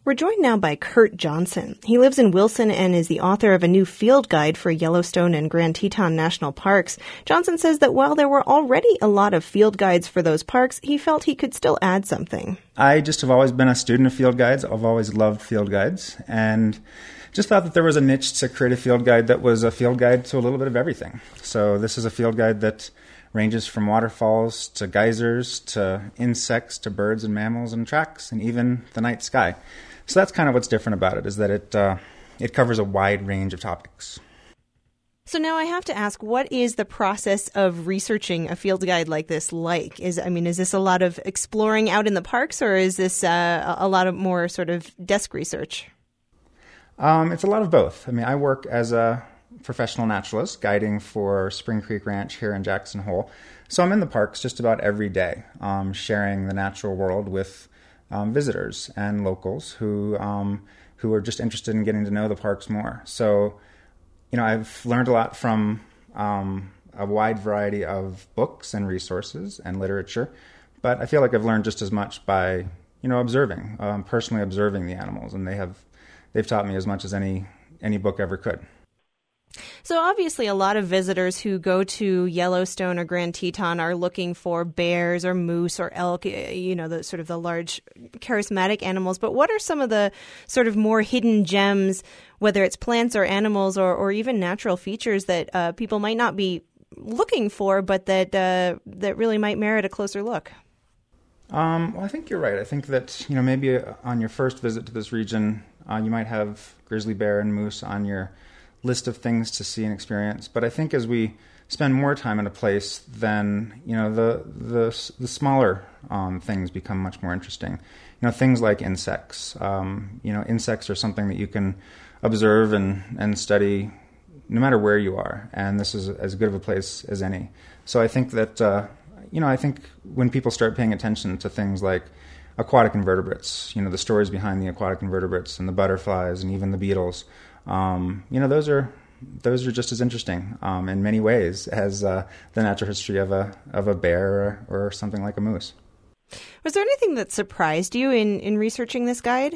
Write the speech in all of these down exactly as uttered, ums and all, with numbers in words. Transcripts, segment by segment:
We're joined now by Kurt Johnson. He lives in Wilson and is the author of a new field guide for Yellowstone and Grand Teton National Parks. Johnson says that while there were already a lot of field guides for those parks, he felt he could still add something. I just have always been a student of field guides. I've always loved field guides and just thought that there was a niche to create a field guide that was a field guide to a little bit of everything. So this is a field guide that ranges from waterfalls to geysers to insects to birds and mammals and tracks and even the night sky. So that's kind of what's different about it, is that it uh, it covers a wide range of topics. So now I have to ask, what is the process of researching a field guide like this like? Is I mean, is this a lot of exploring out in the parks, or is this uh, a lot of more sort of desk research? Um, it's a lot of both. I mean, I work as a professional naturalist guiding for Spring Creek Ranch here in Jackson Hole. So I'm in the parks just about every day, um, sharing the natural world with Um, visitors and locals who um, who are just interested in getting to know the parks more. So, you know, I've learned a lot from um, a wide variety of books and resources and literature, but I feel like I've learned just as much by, you know, observing, um, personally observing the animals, and they have they've taught me as much as any any book ever could. So obviously a lot of visitors who go to Yellowstone or Grand Teton are looking for bears or moose or elk, you know, the sort of the large charismatic animals. But what are some of the sort of more hidden gems, whether it's plants or animals or, or even natural features that uh, people might not be looking for, but that uh, that really might merit a closer look? Um, well, I think you're right. I think that, you know, maybe on your first visit to this region, uh, you might have grizzly bear and moose on your list of things to see and experience. But I think as we spend more time in a place, then, you know, the the, the smaller um, things become much more interesting. You know, things like insects. Um, you know, insects are something that you can observe and, and study no matter where you are. And this is as good of a place as any. So I think that, uh, you know, I think when people start paying attention to things like aquatic invertebrates, you know, the stories behind the aquatic invertebrates and the butterflies and even the beetles, Um, you know, those are those are just as interesting um, in many ways as uh, the natural history of a of a bear or, or something like a moose. Was there anything that surprised you in, in researching this guide?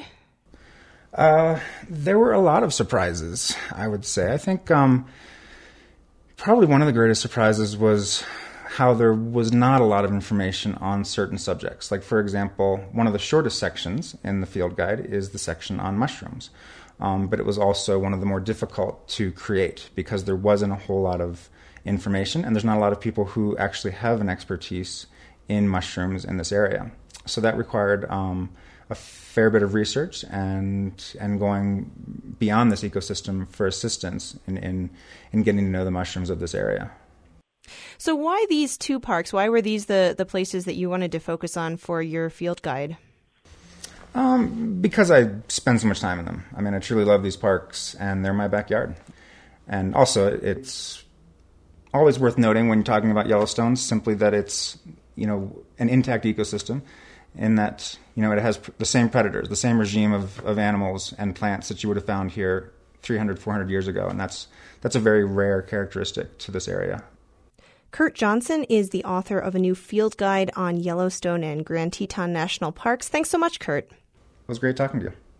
Uh, there were a lot of surprises, I would say. I think um, probably one of the greatest surprises was how there was not a lot of information on certain subjects. Like, for example, one of the shortest sections in the field guide is the section on mushrooms. Um, but it was also one of the more difficult to create because there wasn't a whole lot of information, and there's not a lot of people who actually have an expertise in mushrooms in this area. So that required um, a fair bit of research and and going beyond this ecosystem for assistance in, in, in getting to know the mushrooms of this area. So why these two parks? Why were these the, the places that you wanted to focus on for your field guide? Um, because I spend so much time in them. I mean, I truly love these parks, and they're my backyard. And also, it's always worth noting when you're talking about Yellowstone, simply that it's, you know, an intact ecosystem in that, you know, it has the same predators, the same regime of, of animals and plants that you would have found here three hundred, four hundred years ago. And that's that's a very rare characteristic to this area. Kurt Johnson is the author of a new field guide on Yellowstone and Grand Teton National Parks. Thanks so much, Kurt. It was great talking to you.